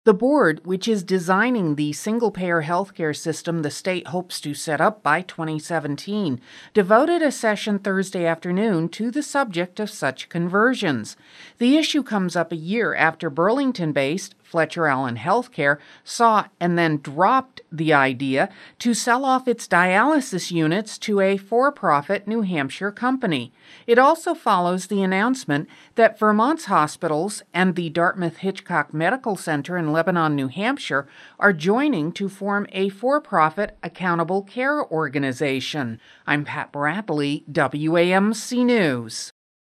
The board, which is designing the single-payer healthcare system the state hopes to set up by 2017, devoted a session Thursday afternoon to the subject of such conversions. The issue comes up a year after Burlington-based Fletcher Allen Healthcare saw and then dropped the idea to sell off its dialysis units to a for-profit New Hampshire company. It also follows the announcement that Vermont's hospitals and the Dartmouth-Hitchcock Medical Center in Lebanon, New Hampshire, are joining to form a for-profit accountable care organization. I'm Pat Bradley, WAMC News.